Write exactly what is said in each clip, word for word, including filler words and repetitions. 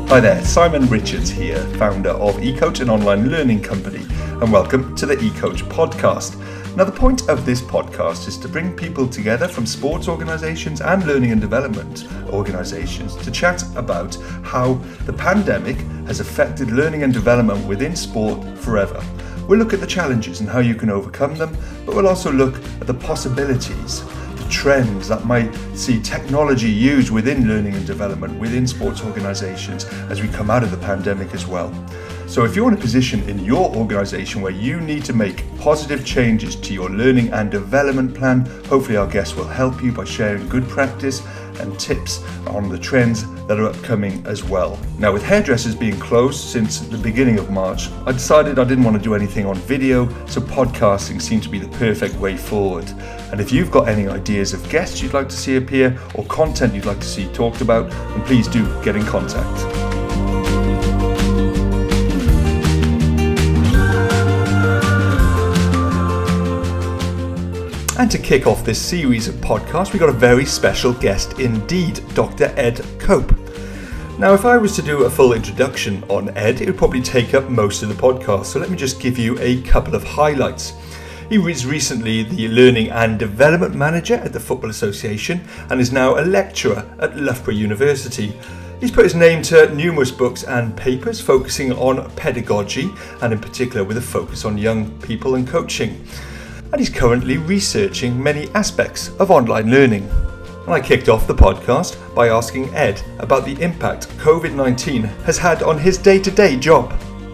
Hi there, Simon Richards here, founder of eCoach, an online learning company, and welcome to the eCoach podcast. Now, the point of this podcast is to bring people together from sports organisations and learning and development organisations to chat about how the pandemic has affected learning and development within sport forever. We'll look at the challenges and how you can overcome them, but we'll also look at the possibilities, trends that might see technology used within learning and development within sports organisations as we come out of the pandemic as well. So if you're in a position in your organisation where you need to make positive changes to your learning and development plan, hopefully our guests will help you by sharing good practice and tips on the trends that are upcoming as well. Now, with hairdressers being closed since the beginning of March, I decided I didn't want to do anything on video, so podcasting seemed to be the perfect way forward. And if you've got any ideas of guests you'd like to see appear or content you'd like to see talked about, then please do get in contact. And to kick off this series of podcasts, we got a very special guest indeed, Doctor Ed Cope. Now, if I was to do a full introduction on Ed, it would probably take up most of the podcast, so let me just give you a couple of highlights. He was recently the Learning and Development Manager at the Football Association and is now a lecturer at Loughborough University. He's put his name to numerous books and papers focusing on pedagogy and in particular with a focus on young people and coaching. And he's currently researching many aspects of online learning. And I kicked off the podcast by asking Ed about the impact covid nineteen has had on his day-to-day job.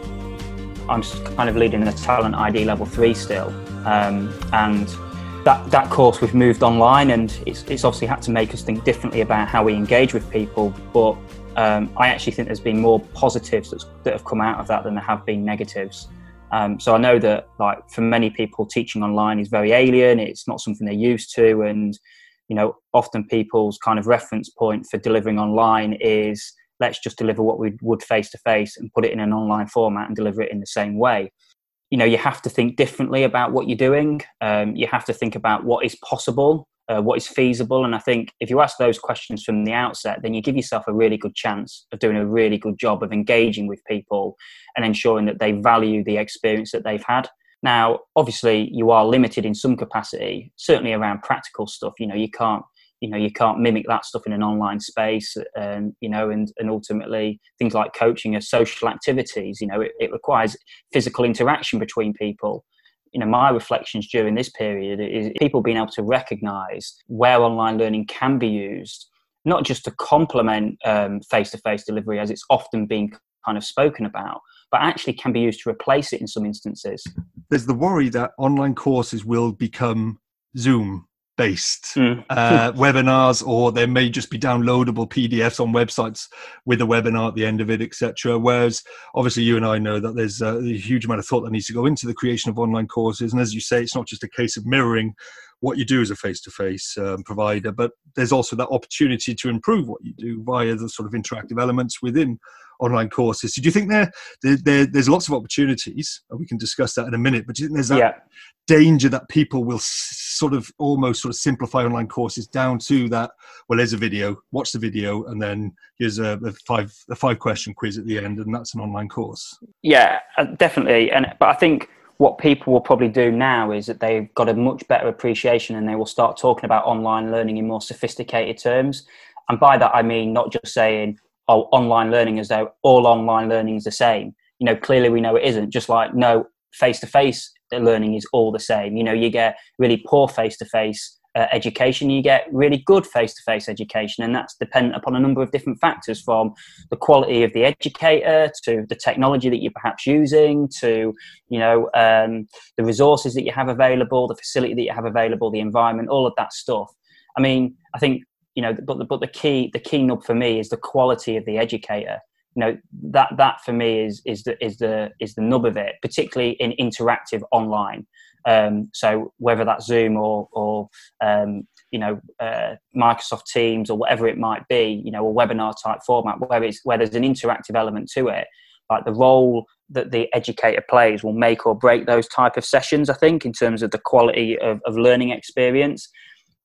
I'm kind of leading the Talent I D Level three still, um, and that, that course we've moved online, and it's, it's obviously had to make us think differently about how we engage with people, but um, I actually think there's been more positives that's, that have come out of that than there have been negatives. Um, so I know that, like, for many people, teaching online is very alien. It's not something they're used to, and you know, often people's kind of reference point for delivering online is let's just deliver what we would face to face and put it in an online format and deliver it in the same way. You know, you have to think differently about what you're doing. Um, you have to think about what is possible, uh, what is feasible, and I think if you ask those questions from the outset, then you give yourself a really good chance of doing a really good job of engaging with people and ensuring that they value the experience that they've had. Now, obviously, you are limited in some capacity, certainly around practical stuff. You know, you can't, you know, you can't mimic that stuff in an online space, and you know, and and ultimately, things like coaching are social activities. You know, it, it requires physical interaction between people. You know, my reflections during this period is people being able to recognise where online learning can be used, not just to complement um, face-to-face delivery, as it's often been kind of spoken about, but actually can be used to replace it in some instances. There's the worry that online courses will become Zoom based mm. uh, webinars, or there may just be downloadable P D Fs on websites with a webinar at the end of it, et cetera. Whereas obviously you and I know that there's a, a huge amount of thought that needs to go into the creation of online courses. And as you say, it's not just a case of mirroring what you do as a face-to-face um, provider, but there's also that opportunity to improve what you do via the sort of interactive elements within online courses. So do you think there, there, there there's lots of opportunities, and we can discuss that in a minute, but do you think there's that yeah. danger that people will s- sort of almost sort of simplify online courses down to that, well, there's a video, watch the video, and then here's a, a five a five question quiz at the end, and that's an online course? Yeah, definitely. And but I think what people will probably do now is that they've got a much better appreciation, and they will start talking about online learning in more sophisticated terms. And by that, I mean not just saying, oh, online learning as though all online learning is the same. You know, clearly we know it isn't, just like no face-to-face learning is all the same. You know, you get really poor face-to-face uh, education, you get really good face-to-face education, and that's dependent upon a number of different factors, from the quality of the educator to the technology that you're perhaps using to, you know, um, the resources that you have available, the facility that you have available, the environment, all of that stuff. I mean, I think, you know, but the, but the key the key nub for me is the quality of the educator. You know, that that for me is is the is the is the nub of it, particularly in interactive online. Um, so whether that's Zoom or or um, you know uh, Microsoft Teams or whatever it might be, you know, a webinar type format where it's where there's an interactive element to it, like the role that the educator plays will make or break those type of sessions, I think, in terms of the quality of, of learning experience. But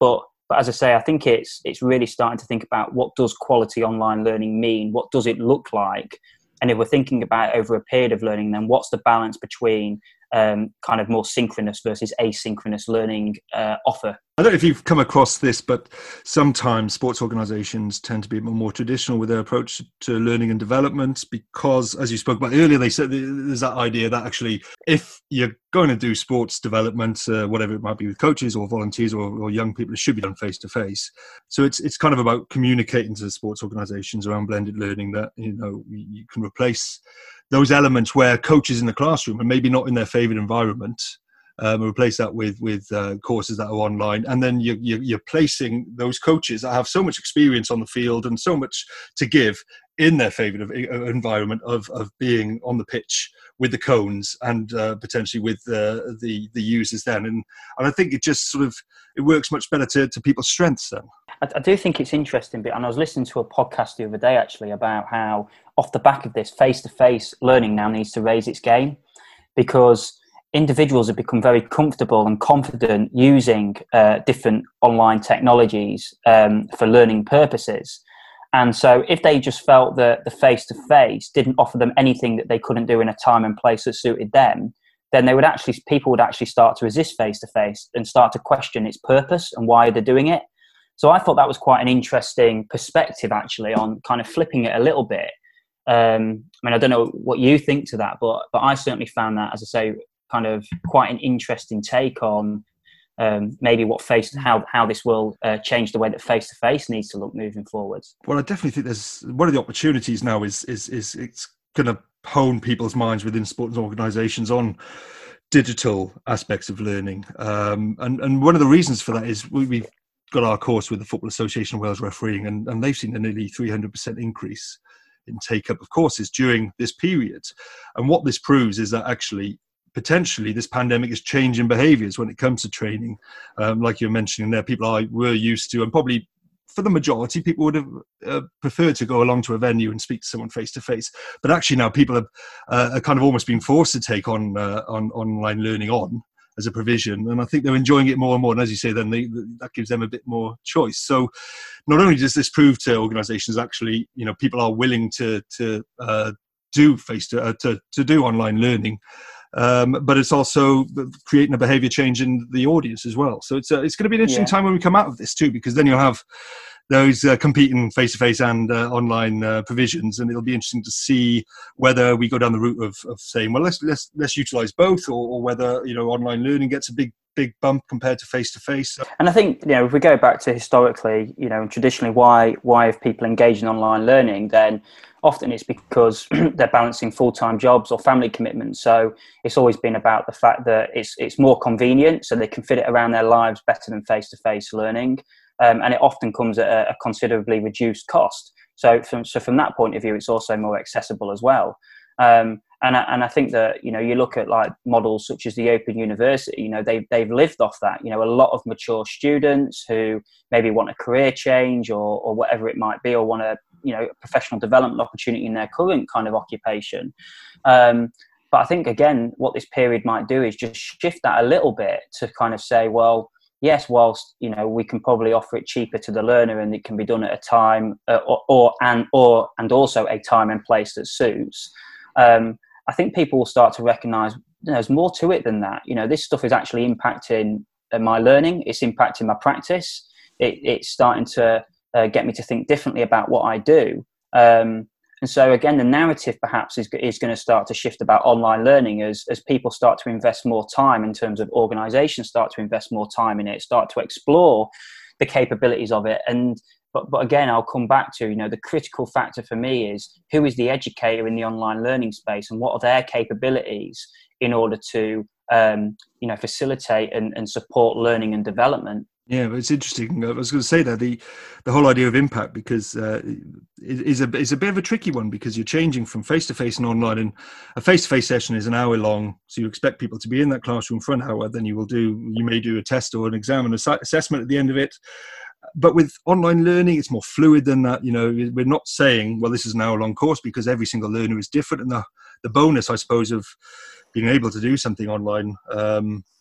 But as I say, I think it's it's really starting to think about what does quality online learning mean? What does it look like? And if we're thinking about over a period of learning, then what's the balance between um, kind of more synchronous versus asynchronous learning uh, offer? I don't know if you've come across this, but sometimes sports organisations tend to be a bit more traditional with their approach to learning and development because, as you spoke about earlier, they said there's that idea that actually if you're going to do sports development, uh, whatever it might be with coaches or volunteers or, or young people, it should be done face-to-face. So it's it's kind of about communicating to the sports organisations around blended learning that, you know, you can replace those elements where coaches in the classroom are maybe not in their favoured environment. Um, replace that with with uh, courses that are online, and then you're, you're, you're placing those coaches that have so much experience on the field and so much to give in their favoured environment of of being on the pitch with the cones and uh, potentially with uh, the the users then, and and I think it just sort of it works much better to, to people's strengths then. I, I do think it's interesting, and I was listening to a podcast the other day actually about how off the back of this, face-to-face learning now needs to raise its game because individuals have become very comfortable and confident using uh, different online technologies um, for learning purposes. And so if they just felt that the face-to-face didn't offer them anything that they couldn't do in a time and place that suited them, then they would actually, people would actually start to resist face-to-face and start to question its purpose and why they're doing it. So I thought that was quite an interesting perspective actually on kind of flipping it a little bit. Um, I mean, I don't know what you think to that, but but I certainly found that, as I say, kind of quite an interesting take on um, maybe what face how how this will uh, change the way that face to face needs to look moving forwards. Well, I definitely think there's one of the opportunities now is is is it's going to hone people's minds within sports organisations on digital aspects of learning, um, and and one of the reasons for that is we, we've got our course with the Football Association of Wales refereeing, and, and they've seen a nearly three hundred percent increase in take up of courses during this period, and what this proves is that actually potentially this pandemic is changing behaviours when it comes to training. Um, like you're mentioning there, people are, were used to, and probably for the majority, people would have uh, preferred to go along to a venue and speak to someone face to face. But actually now people have uh, are kind of almost been forced to take on uh, on online learning on as a provision, and I think they're enjoying it more and more. And as you say, then they, that gives them a bit more choice. So not only does this prove to organisations actually, you know, people are willing to to uh, do face to, uh, to to do online learning. Um, but it's also creating a behaviour change in the audience as well. So it's uh, it's going to be an interesting yeah. time when we come out of this too, because then you'll have those uh, competing face-to-face and uh, online uh, provisions, and it'll be interesting to see whether we go down the route of, of saying, well, let's let's let's utilise both, or, or whether, you know, online learning gets a big big bump compared to face-to-face. And I think, you know, if we go back to historically, you know, traditionally, why why have people engaged in online learning? Then often it's because they're balancing full-time jobs or family commitments. So it's always been about the fact that it's it's more convenient, so they can fit it around their lives better than face-to-face learning. Um, and it often comes at a, a considerably reduced cost. So from so from that point of view, it's also more accessible as well. Um, and I, and I think that, you know, you look at like models such as the Open University, you know, they've they've lived off that. You know, a lot of mature students who maybe want a career change or or whatever it might be, or want a, you know, professional development opportunity in their current kind of occupation. Um, but I think again, what this period might do is just shift that a little bit to kind of say, well, yes, whilst, you know, we can probably offer it cheaper to the learner, and it can be done at a time uh, or, or and or and also a time and place that suits. Um, I think people will start to recognise, you know, there's more to it than that. You know, this stuff is actually impacting my learning. It's impacting my practice. It, it's starting to uh, get me to think differently about what I do. Um, and so again, the narrative perhaps is is going to start to shift about online learning as as people start to invest more time in terms of organisations start to invest more time in it, start to explore the capabilities of it. And But, but again, I'll come back to, you know, the critical factor for me is who is the educator in the online learning space, and what are their capabilities in order to, um, you know, facilitate and, and support learning and development. Yeah, but it's interesting. I was going to say that the the whole idea of impact, because uh, it is a is a bit of a tricky one, because you're changing from face to face and online. And a face to face session is an hour long, so you expect people to be in that classroom for an hour. Then you will do you may do a test or an exam and an assessment at the end of it. But with online learning, it's more fluid than that. You know, we're not saying, well, this is an hour-long course, because every single learner is different. And the, the bonus, I suppose, of being able to do something online um,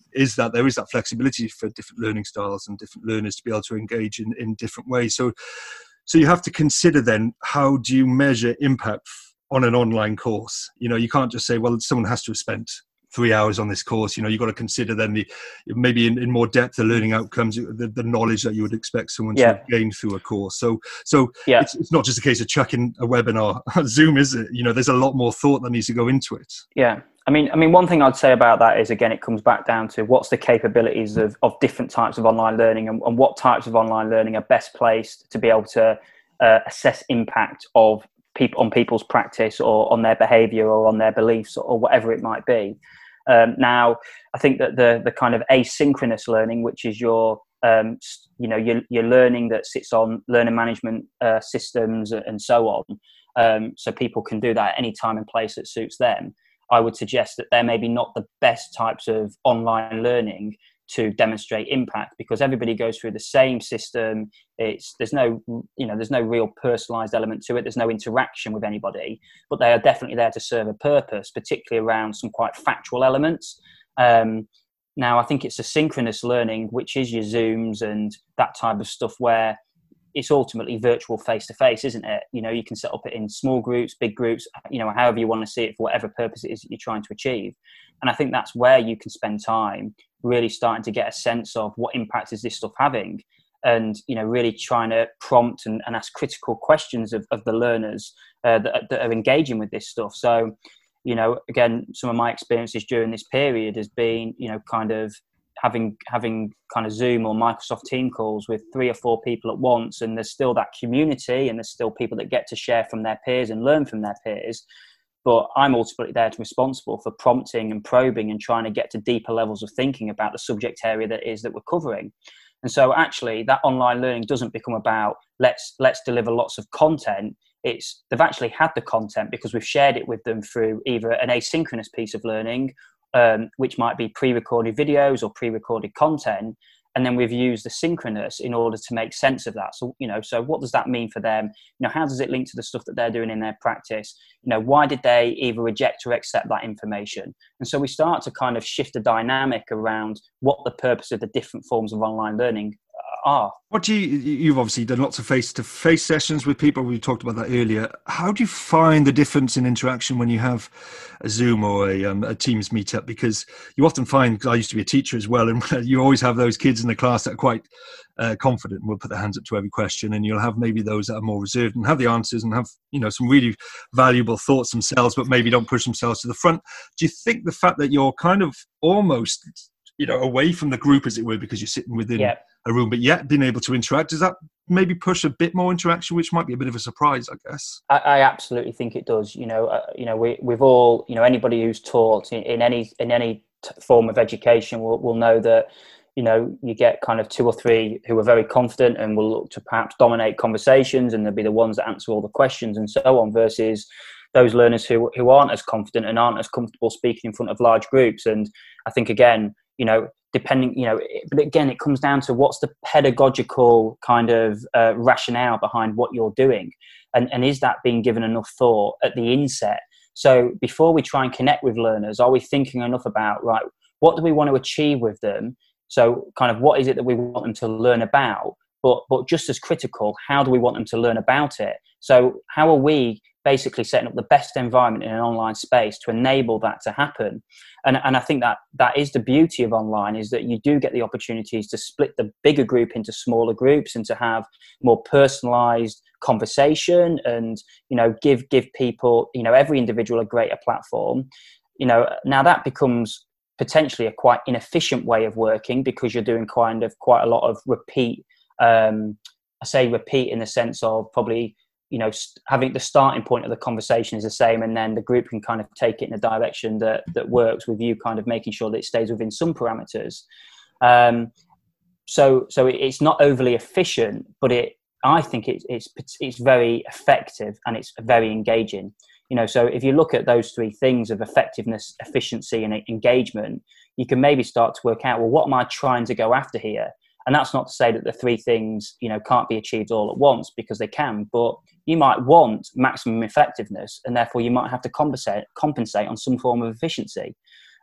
is that there is that flexibility for different learning styles and different learners to be able to engage in, in different ways. So, so you have to consider then, how do you measure impact on an online course? You know, you can't just say, well, someone has to have spent three hours on this course. You know, you've got to consider then the, maybe in, in more depth, the learning outcomes, the, the knowledge that you would expect someone yeah. to gain through a course. So, so yeah. it's, it's not just a case of chucking a webinar on Zoom, is it? You know, there's a lot more thought that needs to go into it. Yeah. I mean, I mean, one thing I'd say about that is, again, it comes back down to what's the capabilities of, of different types of online learning, and, and what types of online learning are best placed to be able to uh, assess impact of people on people's practice or on their behavior or on their beliefs or whatever it might be. Um, now, I think that the the kind of asynchronous learning, which is your um, you know your your learning that sits on learning management uh, systems and so on, um, so people can do that at any time and place that suits them, I would suggest that they're maybe not the best types of online learning to demonstrate impact, because everybody goes through the same system. It's there's no you know there's no real personalized element to it. There's no interaction with anybody, but they are definitely there to serve a purpose, particularly around some quite factual elements. Um, now, I think it's asynchronous learning, which is your Zooms and that type of stuff, where it's ultimately virtual face-to-face, isn't it? You know, you can set up it in small groups, big groups, you know, however you want to see it for whatever purpose it is that you're trying to achieve. And I think that's where you can spend time really starting to get a sense of what impact is this stuff having, and, you know, really trying to prompt and, and ask critical questions of, of the learners uh, that, that are engaging with this stuff. So, you know, again, some of my experiences during this period has been, you know, kind of having having kind of Zoom or Microsoft Team calls with three or four people at once, and there's still that community, and there's still people that get to share from their peers and learn from their peers. But I'm ultimately there to responsible for prompting and probing and trying to get to deeper levels of thinking about the subject area that is that we're covering. And so actually that online learning doesn't become about let's let's deliver lots of content. It's they've actually had the content because we've shared it with them through either an asynchronous piece of learning, um, which might be pre-recorded videos or pre-recorded content, and then we've used the synchronous in order to make sense of that. So, you know, so what does that mean for them? You know, how does it link to the stuff that they're doing in their practice? You know, why did they either reject or accept that information? And so we start to kind of shift the dynamic around what the purpose of the different forms of online learning are. What do you, you've obviously done lots of face-to-face sessions with people. We talked about that earlier. How do you find the difference in interaction when you have a Zoom or a, um, a Teams meetup? Because you often find, because I used to be a teacher as well, and you always have those kids in the class that are quite uh, confident and will put their hands up to every question, and you'll have maybe those that are more reserved and have the answers and have, you know, some really valuable thoughts themselves, but maybe don't push themselves to the front. Do you think the fact that you're kind of almost, you know, away from the group, as it were, because you're sitting within yeah. a room, but yet being able to interact, does that maybe push a bit more interaction, which might be a bit of a surprise, I guess? I, I absolutely think it does. You know, uh, you know, we, we've all, you know, anybody who's taught in, in any in any t- form of education will will know that, you know, you get kind of two or three who are very confident and will look to perhaps dominate conversations, and they'll be the ones that answer all the questions and so on, versus those learners who who aren't as confident and aren't as comfortable speaking in front of large groups. And I think, again, you know, depending, you know, but again, it comes down to what's the pedagogical kind of uh, rationale behind what you're doing. And, and is that being given enough thought at the inset? So before we try and connect with learners, are we thinking enough about, right, what do we want to achieve with them? So kind of what is it that we want them to learn about? But, but just as critical, how do we want them to learn about it? So how are we basically setting up the best environment in an online space to enable that to happen? And, and I think that that is the beauty of online, is that you do get the opportunities to split the bigger group into smaller groups and to have more personalized conversation, and, you know, give give people, you know, every individual a greater platform. You know, now that becomes potentially a quite inefficient way of working, because you're doing kind of quite a lot of repeat. Um, I say repeat in the sense of probably, you know, st- having the starting point of the conversation is the same, and then the group can kind of take it in a direction that that works, with you kind of making sure that it stays within some parameters. Um, so, so it's not overly efficient, but it, I think it's it's it's very effective, and it's very engaging. You know, so if you look at those three things of effectiveness, efficiency, and engagement, you can maybe start to work out, well, what am I trying to go after here? And that's not to say that the three things, you know, can't be achieved all at once, because they can, but you might want maximum effectiveness, and therefore you might have to compensate compensate on some form of efficiency.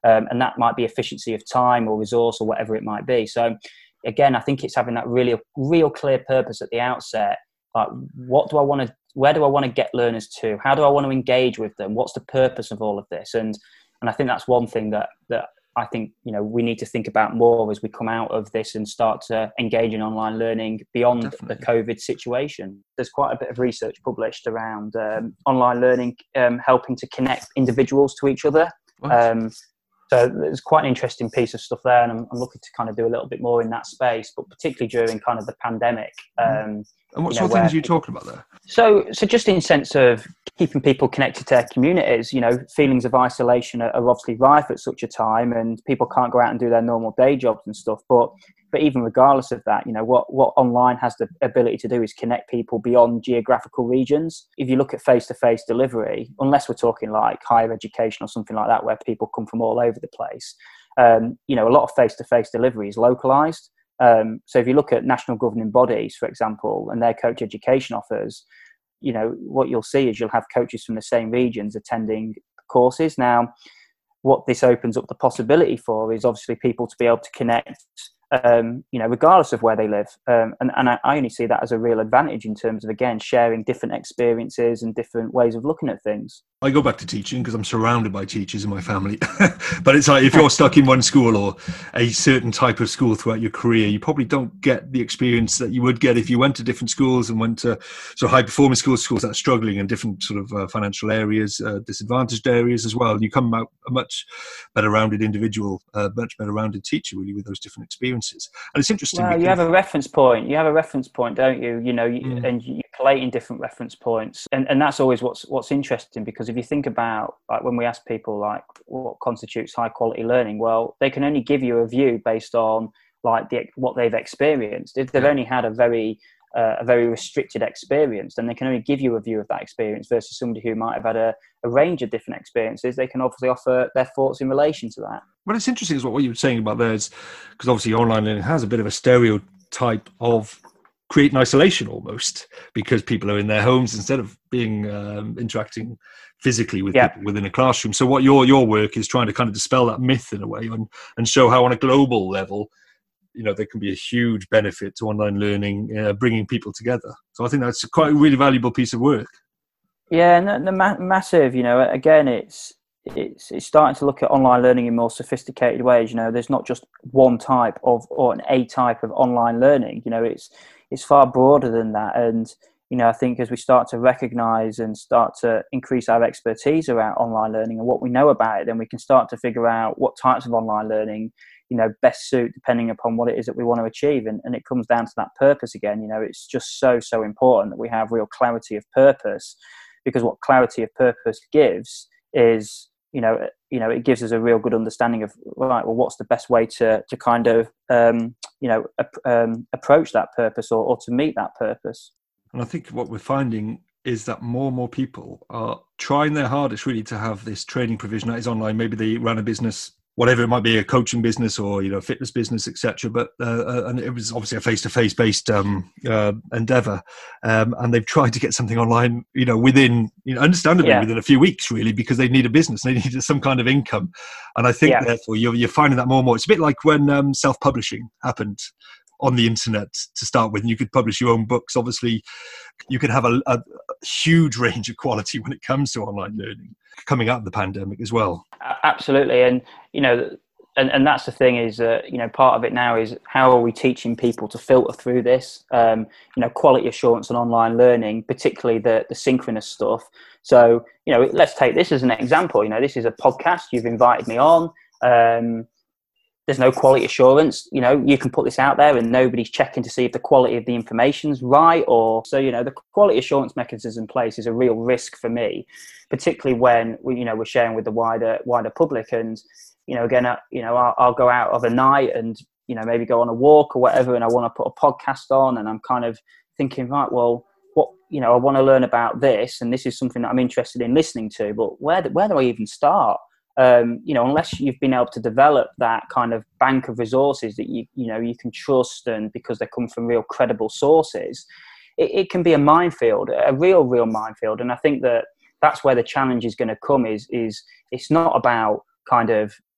Um, and that might be efficiency of time or resource or whatever it might be. So again, I think it's having that really real clear purpose at the outset. Like, what do I want to, where do I want to get learners to? How do I want to engage with them? What's the purpose of all of this? And and I think that's one thing that that I think, you know, we need to think about more as we come out of this and start to engage in online learning beyond Definitely. the COVID situation. There's quite a bit of research published around um, online learning um, helping to connect individuals to each other. Um, so there's quite an interesting piece of stuff there, and I'm, I'm looking to kind of do a little bit more in that space, but particularly during kind of the pandemic. Um, And what sort of things are you talking about there? So, so just in sense of keeping people connected to their communities, you know, feelings of isolation are, are obviously rife at such a time, and people can't go out and do their normal day jobs and stuff. But, but even regardless of that, you know, what, what online has the ability to do is connect people beyond geographical regions. If you look at face-to-face delivery, unless we're talking like higher education or something like that, where people come from all over the place, um, you know, a lot of face-to-face delivery is localized. Um, so if you look at national governing bodies, for example, and their coach education offers, you know, what you'll see is you'll have coaches from the same regions attending courses. Now, what this opens up the possibility for is obviously people to be able to connect, um, you know, regardless of where they live. Um, and and I, I only see that as a real advantage in terms of, again, sharing different experiences and different ways of looking at things. I go back to teaching because I'm surrounded by teachers in my family. But it's like if you're stuck in one school or a certain type of school throughout your career, you probably don't get the experience that you would get if you went to different schools and went to sort of high performance schools, schools that are struggling in different sort of uh, financial areas, uh, disadvantaged areas as well. And you come out a much better rounded individual, uh, much better rounded teacher really with those different experiences. And it's interesting. Well, because you have a reference point. You have a reference point, don't you? You know, you, mm. and you collate in different reference points, and and that's always what's what's interesting, because if you think about, like, when we ask people like what constitutes high quality learning, well, they can only give you a view based on like the what they've experienced. If they've yeah. only had a very uh, a very restricted experience, then they can only give you a view of that experience, versus somebody who might have had a, a range of different experiences. They can obviously offer their thoughts in relation to that. Well, it's interesting as well what you were saying about there is, because obviously online learning has a bit of a stereotype of creating isolation almost, because people are in their homes instead of being um, interacting physically with yeah. people within a classroom. So what your your work is trying to kind of dispel that myth in a way, and, and show how on a global level, you know, there can be a huge benefit to online learning, uh, bringing people together. So I think that's quite a really valuable piece of work. Yeah, and the, the ma- massive, you know, again, it's, it's it's starting to look at online learning in more sophisticated ways. You know, there's not just one type of, or an a type of online learning. You know, it's it's far broader than that. And, you know, I think as we start to recognize and start to increase our expertise around online learning and what we know about it, then we can start to figure out what types of online learning, you know, best suit depending upon what it is that we want to achieve. And, and it comes down to that purpose again. You know, it's just so, so important that we have real clarity of purpose, because what clarity of purpose gives is, you know, you know, it gives us a real good understanding of, right, well, what's the best way to to kind of, um, you know, um, approach that purpose, or, or to meet that purpose. And I think what we're finding is that more and more people are trying their hardest really to have this training provision that is online. Maybe they run a business, whatever it might be, a coaching business or, you know, fitness business, et cetera. But uh, and it was obviously a face-to-face based um, uh, endeavor, um, and they've tried to get something online, you know, within, you know, understandably yeah. within a few weeks, really, because they need a business, they need some kind of income. And I think yeah. therefore you're you're finding that more and more. It's a bit like when um, self-publishing happened on the internet to start with, and you could publish your own books. Obviously, you can have a, a huge range of quality when it comes to online learning coming out of the pandemic as well. Absolutely. And, you know, and, and that's the thing is, uh, you know, part of it now is how are we teaching people to filter through this, um, you know, quality assurance and online learning, particularly the, the synchronous stuff. So, you know, let's take this as an example. You know, this is a podcast. You've invited me on. Um, There's no quality assurance. You know, you can put this out there and nobody's checking to see if the quality of the information's right. Or so, you know, the quality assurance mechanisms in place is a real risk for me, particularly when we, you know, we're sharing with the wider wider public. And, you know, again, uh, you know, I'll, I'll go out of a night and, you know, maybe go on a walk or whatever, and I want to put a podcast on, and I'm kind of thinking, right, well, what, you know, I want to learn about this, and this is something that I'm interested in listening to, but where where do I even start? Um, you know, unless you've been able to develop that kind of bank of resources that you you know you can trust, and because they come from real credible sources, it, it can be a minefield, a real, real minefield. And I think that that's where the challenge is going to come. Is is it's not about kind of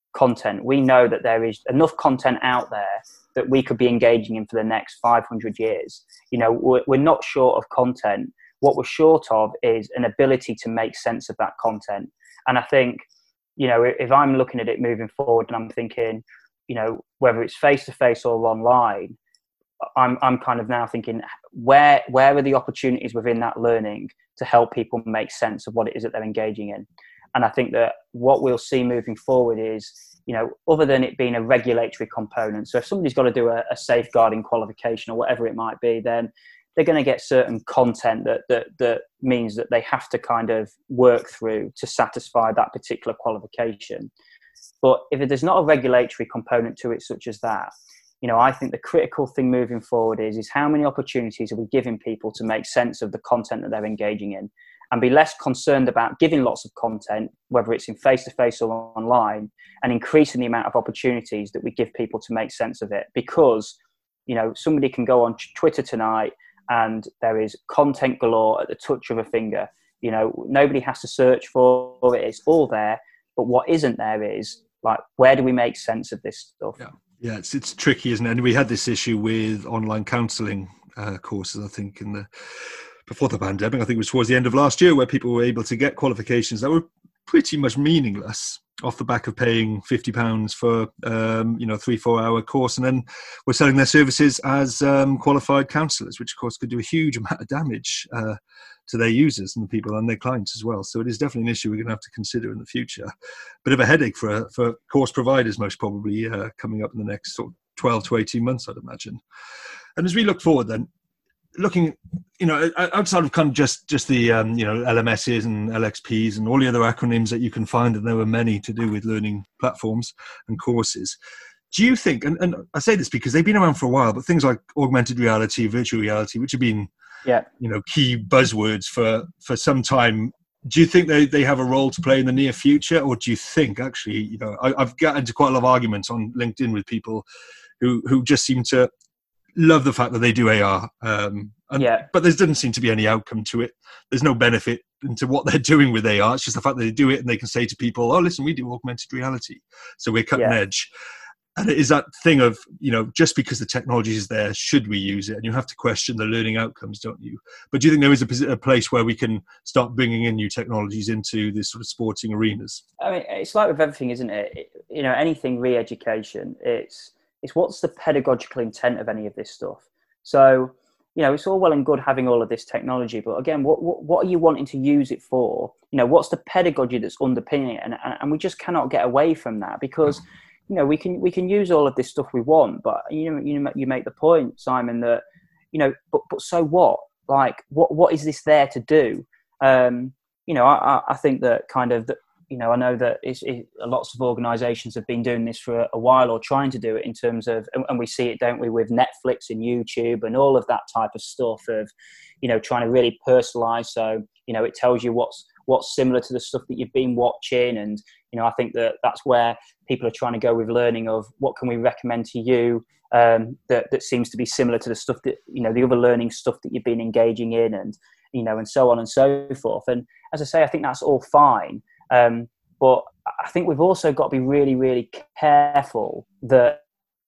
content. We know that there is enough content out there that we could be engaging in for the next five hundred years. You know, we're, we're not short of content. What we're short of is an ability to make sense of that content. And I think, you know, if I'm looking at it moving forward and I'm thinking, you know, whether it's face-to-face or online, I'm I'm kind of now thinking, where where are the opportunities within that learning to help people make sense of what it is that they're engaging in? And I think that what we'll see moving forward is, you know, other than it being a regulatory component, so if somebody's got to do a, a safeguarding qualification or whatever it might be, then they're going to get certain content that, that that means that they have to kind of work through to satisfy that particular qualification. But if there's not a regulatory component to it, such as that, you know, I think the critical thing moving forward is, is how many opportunities are we giving people to make sense of the content that they're engaging in, and be less concerned about giving lots of content, whether it's in face-to-face or online, and increasing the amount of opportunities that we give people to make sense of it. Because, you know, somebody can go on Twitter tonight and there is content galore at the touch of a finger. You know, nobody has to search for it. It's all there. But what isn't there is, like, where do we make sense of this stuff? Yeah, yeah, it's it's tricky, isn't it? And we had this issue with online counselling uh, courses, I think, in the before the pandemic. I think it was towards the end of last year, where people were able to get qualifications that were pretty much meaningless off the back of paying fifty pounds for um, you know three four hour course, and then were selling their services as um, qualified counsellors, which of course could do a huge amount of damage uh, to their users and the people and their clients as well. So it is definitely an issue we're going to have to consider in the future. Bit of a headache for for course providers, most probably uh, coming up in the next sort of twelve to eighteen months, I'd imagine. And as we look forward, then, looking, you know, outside of kind of just just the um, you know L M Ss and L X Ps and all the other acronyms that you can find, and there were many to do with learning platforms and courses. Do you think, and, and I say this because they've been around for a while, but things like augmented reality, virtual reality, which have been, yeah, you know, key buzzwords for for some time. Do you think they, they have a role to play in the near future, or do you think actually, you know, I, I've got into quite a lot of arguments on LinkedIn with people who who just seem to love the fact that they do A R, um, and, yeah. but there doesn't seem to be any outcome to it. There's no benefit into what they're doing with A R. It's just the fact that they do it and they can say to people, "Oh, listen, we do augmented reality, so we're cutting yeah. edge." And it is that thing of, you know, just because the technology is there, should we use it? And you have to question the learning outcomes, don't you? But do you think there is a, a place where we can start bringing in new technologies into this sort of sporting arenas? I mean, it's like with everything, isn't it? it you know, anything re-education, it's it's what's the pedagogical intent of any of this stuff? So, you know, it's all well and good having all of this technology, but again, what what, what are you wanting to use it for? You know, what's the pedagogy that's underpinning it? And and, and we just cannot get away from that, because, you know, we can we can use all of this stuff we want, but you know, you you make the point, Simon, that, you know, but but so what? Like, what what is this there to do? Um, you know, I I think that kind of, you know, I know that it's, it, lots of organisations have been doing this for a, a while, or trying to do it in terms of, and, and we see it, don't we, with Netflix and YouTube and all of that type of stuff of, you know, trying to really personalise. So, you know, it tells you what's what's similar to the stuff that you've been watching. And, you know, I think that that's where people are trying to go with learning of what can we recommend to you um, that, that seems to be similar to the stuff that, you know, the other learning stuff that you've been engaging in, and, you know, and so on and so forth. And as I say, I think that's all fine. Um, but I think we've also got to be really, really careful that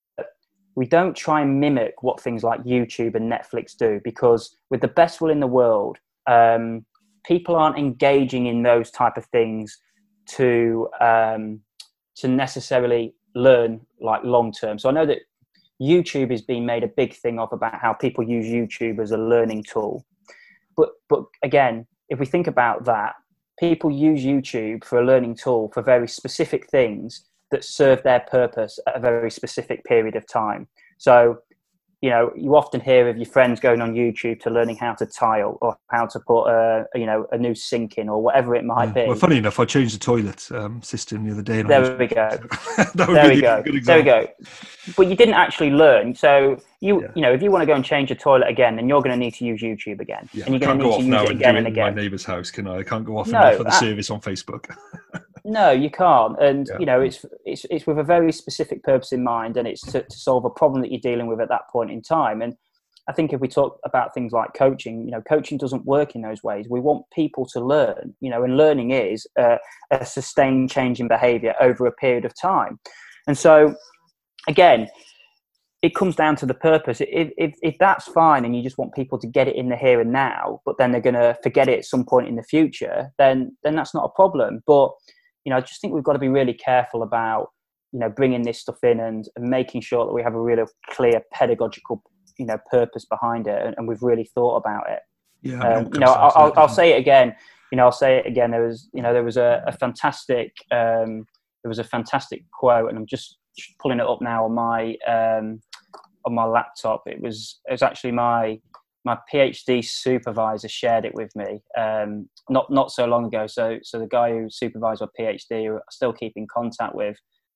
we don't try and mimic what things like YouTube and Netflix do, because with the best will in the world, um, people aren't engaging in those type of things to um, to necessarily learn like long term. So I know that YouTube is being made a big thing of about how people use YouTube as a learning tool. But but again, if we think about that, people use YouTube for a learning tool for very specific things that serve their purpose at a very specific period of time. So, you know, you often hear of your friends going on YouTube to learning how to tile, or how to put a, you know, a new sink in, or whatever it might yeah. be. Well, funny enough, I changed the toilet um, system the other day. And there we go. there we go. There we go. But you didn't actually learn. So you, yeah. you know, if you want to go and change a toilet again, then you're going to need to use YouTube again, yeah, and you're going to need to use it again and again. In my neighbour's house, can I? I can't go off and no, off for the I, service on Facebook. No, you can't. And, yeah. you know, it's, it's, it's with a very specific purpose in mind, and it's to, to solve a problem that you're dealing with at that point in time. And, I think if we talk about things like coaching, you know, coaching doesn't work in those ways. We want people to learn, you know, and learning is uh, a sustained change in behaviour over a period of time. And so, again, it comes down to the purpose. If, if if that's fine and you just want people to get it in the here and now, but then they're going to forget it at some point in the future, then then that's not a problem. But, you know, I just think we've got to be really careful about, you know, bringing this stuff in and, and making sure that we have a really clear pedagogical, you know, purpose behind it, and, and we've really thought about it. Yeah, um, you know, I'll, I'll, I'll say it again. You know, I'll say it again. There was, you know, there was a, a fantastic, um, there was a fantastic quote, and I'm just pulling it up now on my um, on my laptop. It was, it was actually my my PhD supervisor shared it with me, um, not not so long ago. So, so the guy who supervised my PhD, who I still keep in contact with.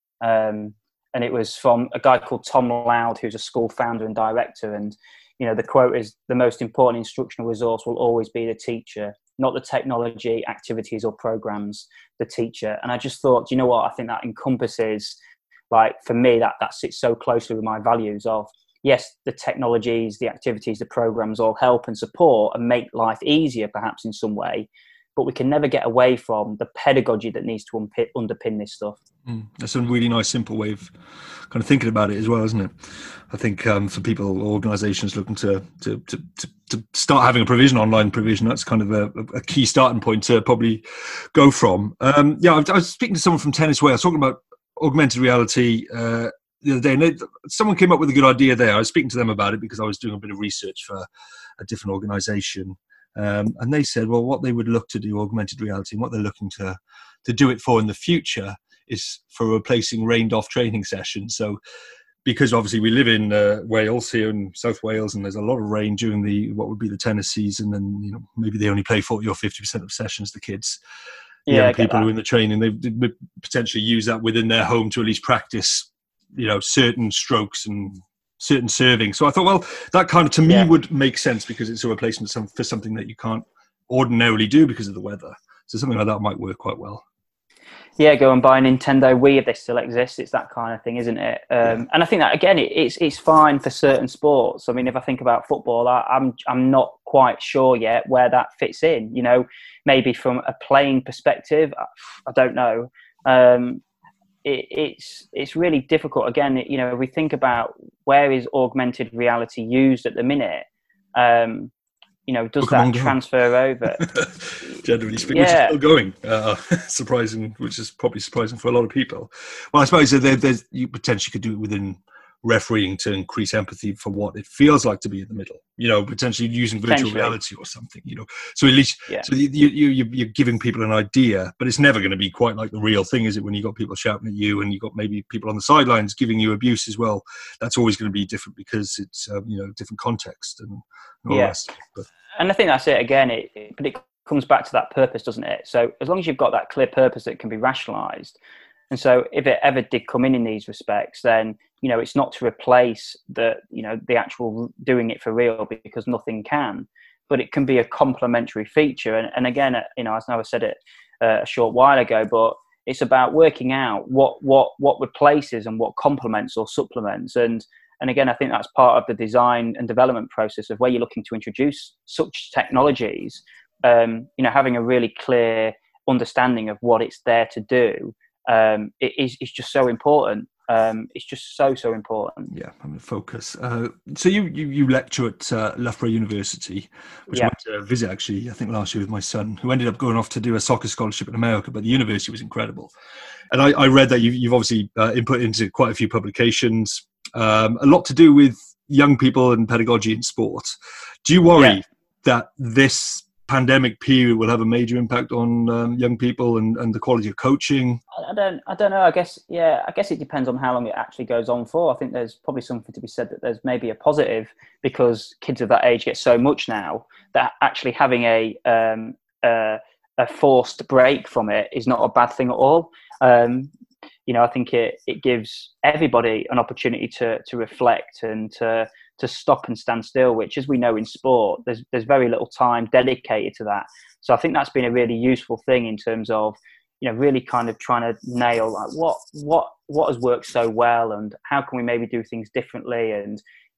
Um, and it was from a guy called Tom Loud, who's a school founder and director. And, you know, the quote is, "The most important instructional resource will always be the teacher, not the technology, activities or programs, the teacher." And I just thought, you know what, I think that encompasses, like, for me, that, that sits so closely with my values of, yes, the technologies, the activities, the programs all help and support and make life easier perhaps in some way. But we can never get away from the pedagogy that needs to unpi- underpin this stuff. Mm, that's a really nice, simple way of kind of thinking about it as well, isn't it? I think um, for people or organisations looking to, to to to to start having a provision, online provision, that's kind of a, a key starting point to probably go from. Um, yeah, I was speaking to someone from Tennis Way. I was talking about augmented reality uh, the other day, and they, someone came up with a good idea there. I was speaking to them about it because I was doing a bit of research for a different organisation. Um, and they said, well, what they would look to do, augmented reality, and what they're looking to to do it for in the future is for replacing rained-off training sessions. So, because obviously we live in uh, Wales here in South Wales, and there's a lot of rain during the what would be the tennis season, and you know maybe they only play forty or fifty percent of sessions. The kids, the yeah, young people who are in the training, they would potentially use that within their home to at least practice, you know, certain strokes and certain serving. So I thought, well, that kind of to me yeah. would make sense because it's a replacement for something that you can't ordinarily do because of the weather. So something like that might work quite well. Yeah, go and buy a Nintendo Wii if they still exist. It's that kind of thing, isn't it? Um, yeah. And I think that again, it, it's it's fine for certain sports. I mean, if I think about football, I, I'm I'm not quite sure yet where that fits in. You know, maybe from a playing perspective, I don't know. Um, it, it's it's really difficult. Again, you know, if we think about where is augmented reality used at the minute. Um, You know, does Pokemon that Go. transfer over? Generally speaking, yeah. Which is still going. Uh, surprising, which is probably surprising for a lot of people. Well, I suppose there, there's you potentially could do it within refereeing to increase empathy for what it feels like to be in the middle. You know, potentially using virtual reality or something. You know, so at least yeah. so you, you you you're giving people an idea, but it's never going to be quite like the real thing, is it? When you got people shouting at you and you got maybe people on the sidelines giving you abuse as well. That's always going to be different because it's um, you know different context and. and yeah. That stuff, but. And I think that's it again, it, it, but it comes back to that purpose, doesn't it? So as long as you've got that clear purpose that can be rationalised. And so if it ever did come in in these respects, then, you know, it's not to replace the, you know, the actual doing it for real because nothing can, but it can be a complementary feature. And, and again, you know, as I said it uh, a short while ago, but it's about working out what, what, what replaces and what complements or supplements. And, And again, I think that's part of the design and development process of where you're looking to introduce such technologies. Um, you know, having a really clear understanding of what it's there to do um, it is it's just so important. Um, it's just so so important. Yeah, I'm going to focus. Uh, so you, you you lecture at uh, Loughborough University, which yeah. I went to visit actually. I think last year with my son, who ended up going off to do a soccer scholarship in America. But the university was incredible, and I, I read that you, you've obviously uh, input into quite a few publications. Um, a lot to do with young people and pedagogy in sport. Do you worry yeah. that this pandemic period will have a major impact on um, young people and, and the quality of coaching? I don't, I don't know. I guess, yeah, I guess it depends on how long it actually goes on for. I think there's probably something to be said that there's maybe a positive because kids of that age get so much now that actually having a um, a, a forced break from it is not a bad thing at all. Um, You know, I think it, it gives everybody an opportunity to to reflect and to to stop and stand still, which, as we know in sport, there's there's very little time dedicated to that. So I think that's been a really useful thing in terms of, you know, really kind of trying to nail like what what what has worked so well and how can we maybe do things differently. And,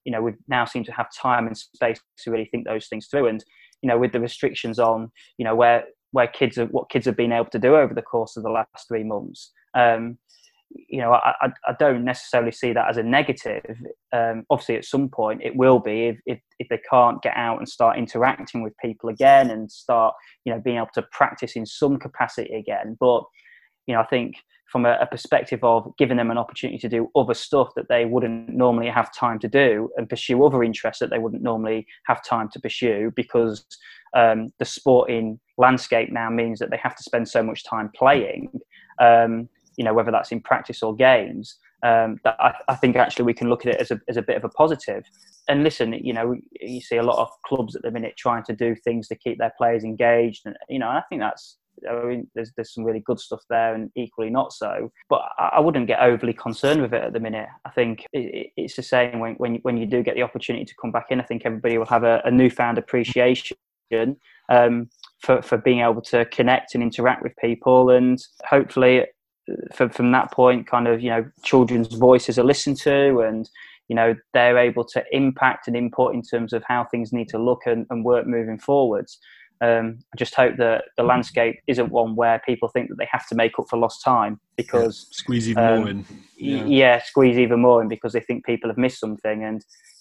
you know, we now seem to have time and space to really think those things through. And, you know, with the restrictions on, you know, where, where kids are, what kids have been able to do over the course of the last three months, um, you know, I, I, I don't necessarily see that as a negative. Um, obviously, at some point it will be if, if if they can't get out and start interacting with people again and start, you know, being able to practice in some capacity again. But, you know, I think from a, a perspective of giving them an opportunity to do other stuff that they wouldn't normally have time to do and pursue other interests that they wouldn't normally have time to pursue, because um, the sporting landscape now means that they have to spend so much time playing. Um, you know, whether that's in practice or games, um, that I, I think actually we can look at it as a, as a bit of a positive. And listen, you know, you see a lot of clubs at the minute trying to do things to keep their players engaged. And, you know, I think that's, I mean, there's, there's some really good stuff there and equally not so. But I, I wouldn't get overly concerned with it at the minute. I think it, it's the same when, when, when you do get the opportunity to come back in. I think everybody will have a, a newfound appreciation um, for, for being able to connect and interact with people, and hopefully From, from that point, kind of, you know, children's voices are listened to, and, you know, they're able to impact and input in terms of how things need to look and, and work moving forwards. Um, I just hope that the landscape isn't one where people think that they have to make up for lost time because... Yeah, squeeze even um, more in. Yeah. yeah, squeeze even more in because they think people have missed something. And,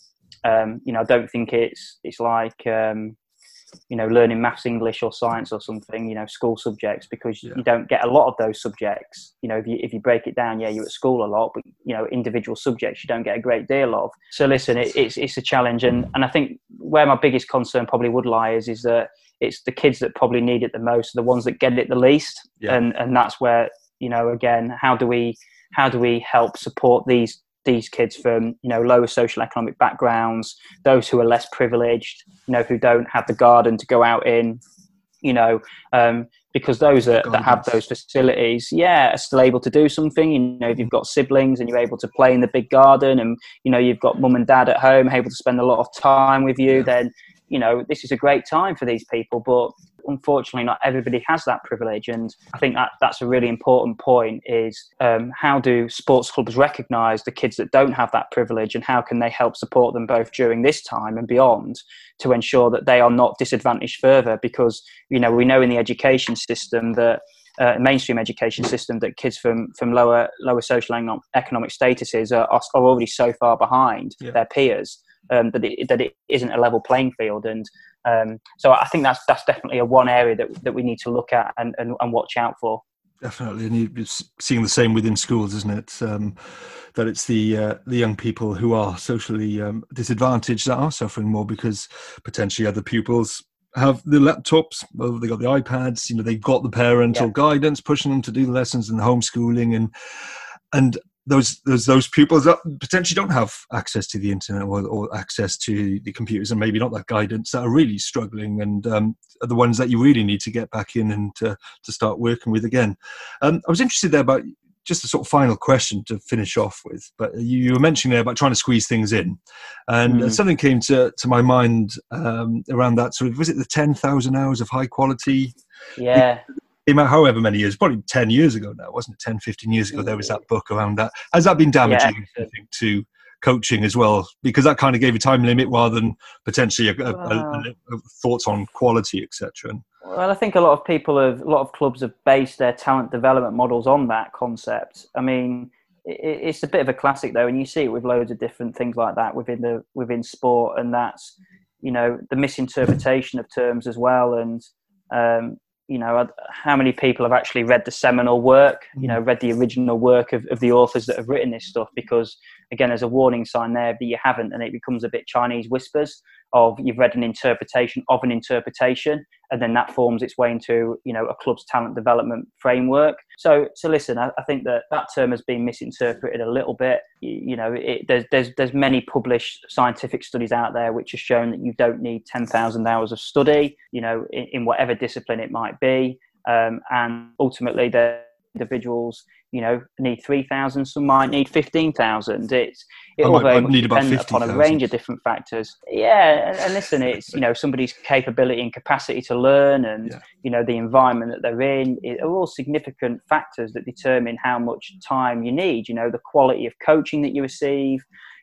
um, you know, I don't think it's, it's like... Um, you know, learning maths, English or science or something, you know, school subjects, because yeah. you don't get a lot of those subjects. You know, if you if you break it down, yeah, you're at school a lot, but, you know, individual subjects you don't get a great deal of. So listen, it, it's it's a challenge. And, and I think where my biggest concern probably would lie is, is that it's the kids that probably need it the most, the ones that get it the least. Yeah. And and that's where, you know, again, how do we how do we help support these these kids from, you know, lower social economic backgrounds, those who are less privileged, you know, who don't have the garden to go out in, you know, um, because those are, that have those facilities, yeah, are still able to do something. You know, if you've got siblings and you're able to play in the big garden, and, you know, you've got mum and dad at home able to spend a lot of time with you, yeah. then, you know, this is a great time for these people. But unfortunately, not everybody has that privilege. And I think that that's a really important point is um, how do sports clubs recognise the kids that don't have that privilege, and how can they help support them both during this time and beyond to ensure that they are not disadvantaged further? Because, you know, we know in the education system that Uh, mainstream education system that kids from, from lower lower social and economic statuses are, are already so far behind yeah. their peers um, that it, that it isn't a level playing field. And um, so I think that's that's definitely a one area that that we need to look at and, and, and watch out for. Definitely, and you're seeing the same within schools, isn't it? Um, that it's the uh, the young people who are socially um, disadvantaged that are suffering more because potentially other pupils have the laptops, well, they got the iPads, you know, they've got the parental yeah. guidance pushing them to do the lessons and the homeschooling, and and those those those pupils that potentially don't have access to the internet or, or access to the computers, and maybe not that guidance, that are really struggling, and um, are the ones that you really need to get back in and to, to start working with again. Um, I was interested there about just a sort of final question to finish off with, but you, you were mentioning there about trying to squeeze things in, and mm. something came to, to my mind um, around that sort of, was it the ten thousand hours of high quality? Yeah. However many years, probably ten years ago now, wasn't it? ten, fifteen years ago, there was that book around that. Has that been damaging, yeah. I think, to coaching as well? Because that kind of gave a time limit rather than potentially a, a, wow. a, a, a thoughts on quality, et cetera. Well, I think a lot of people have, a lot of clubs have based their talent development models on that concept. I mean, it, it's a bit of a classic though, and you see it with loads of different things like that within the within sport, and that's, you know, the misinterpretation of terms as well, and um, you know, how many people have actually read the seminal work, you know, read the original work of, of the authors that have written this stuff? Because, again, there's a warning sign there that you haven't, and it becomes a bit Chinese whispers of you've read an interpretation of an interpretation, and then that forms its way into, you know, a club's talent development framework. So, so listen, I, I think that that term has been misinterpreted a little bit. You, you know, it, there's there's there's many published scientific studies out there which have shown that you don't need ten thousand hours of study, you know, in, in whatever discipline it might be, um, and ultimately the individuals, you know, need three thousand, some might need fifteen thousand. It's it all very much depends upon a range of different factors. Yeah, and, and listen, it's, you know, somebody's capability and capacity to learn, and yeah. you know, the environment that they're in, it are all significant factors that determine how much time you need. You know, the quality of coaching that you receive,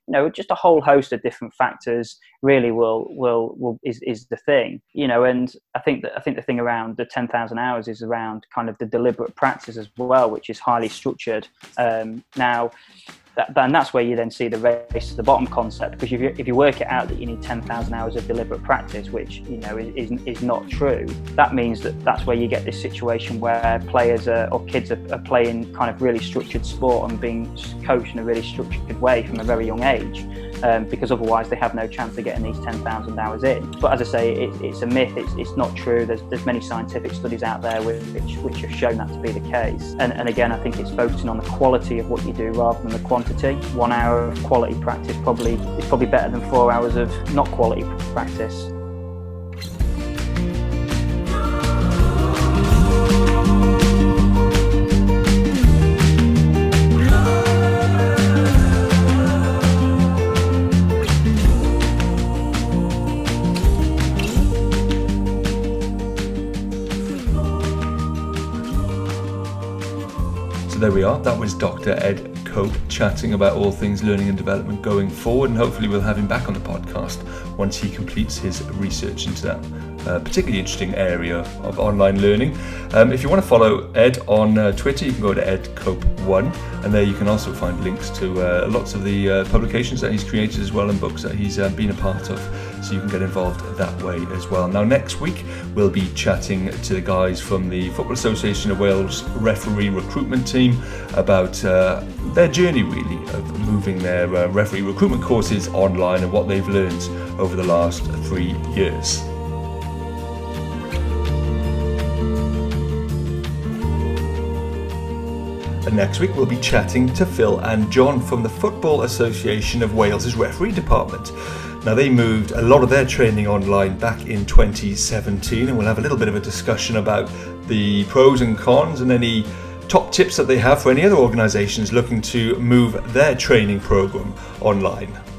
you know, just a whole host of different factors really will will will is, is the thing, you know. And I think that I think the thing around the ten thousand hours is around kind of the deliberate practice as well, which is highly structured. Um, now. That, and that's where you then see the race to the bottom concept, because if you, if you work it out that you need ten thousand hours of deliberate practice, which, you know, is, is not true, that means that that's where you get this situation where players are, or kids are, are playing kind of really structured sport and being coached in a really structured way from a very young age, um, because otherwise they have no chance of getting these ten thousand hours in. But as I say, it, it's a myth, it's, it's not true. There's, there's many scientific studies out there which, which have shown that to be the case. And, and again, I think it's focusing on the quality of what you do rather than the quantity. One hour of quality practice probably is probably better than four hours of not quality practice. So there we are. That was Doctor Ed Cope chatting about all things learning and development going forward, and hopefully we'll have him back on the podcast once he completes his research into that uh, particularly interesting area of online learning. Um, if you want to follow Ed on uh, Twitter, you can go to ed cope one, and there you can also find links to uh, lots of the uh, publications that he's created as well, and books that he's uh, been a part of, so you can get involved that way as well. Now next week we'll be chatting to the guys from the Football Association of Wales referee recruitment team about uh, their journey really of moving their uh, referee recruitment courses online and what they've learned over the last three years. And next week we'll be chatting to Phil and John from the Football Association of Wales's referee department. Now they moved a lot of their training online back in twenty seventeen, and we'll have a little bit of a discussion about the pros and cons and any top tips that they have for any other organisations looking to move their training programme online.